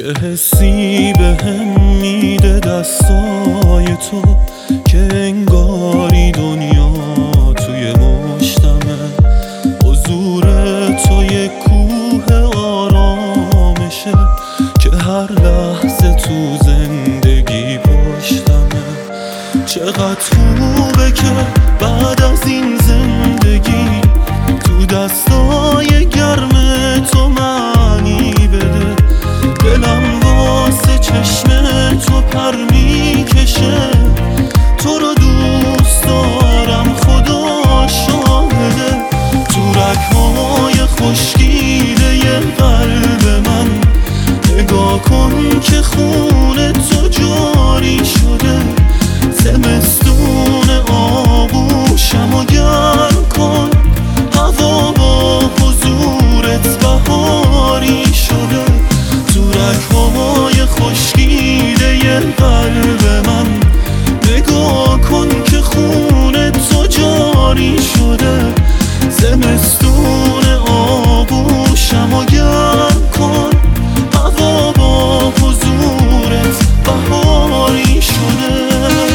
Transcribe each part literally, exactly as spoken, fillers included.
یه حسی به هم میده دستای تو که انگاری دنیا توی مشتمه. حضور تو یه کوه آرامشه که هر لحظه تو زندگی پشتمه. چقدر خوبه که بعد از این زندگی تو دستای گرم تو معنی بده. دلم واسه چشم تو پر میکشه، تو رو دوست دارم خدا شاهده. تو رگ‌های خشکیده قلب من نگاه کن که خون تو جاری شده. زمستون آغوشم و گرم کن، هوا با حضورت بهاری شده. تو رگ‌های خشکیده قلب من نگاه کن که خون تو جاری شده. زمستون آغوشم و گرم کن، هوا با حضورت بهاری شده.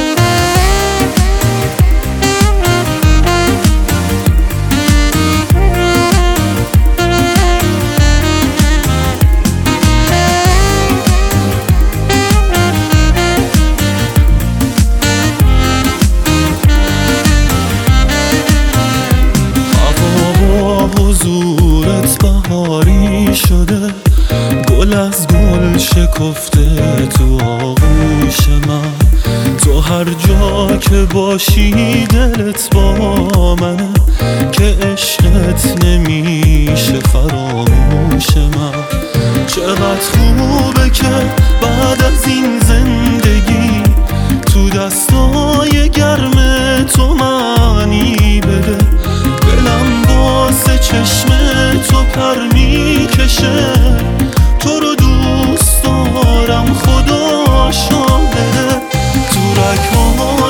حضورت بهاری شده، گل از گل شکفته تو آغوش من. تو هر جا که باشی دلت با منه، که عشقت نمیشه فراموش من. چقدر خوبه که بعد از این زندگی تو دستای گرم تو معنی بده. دلم واسه چشم تو پر میکشه، تو رو دوست دارم خدا شاهده. تو رگ‌ها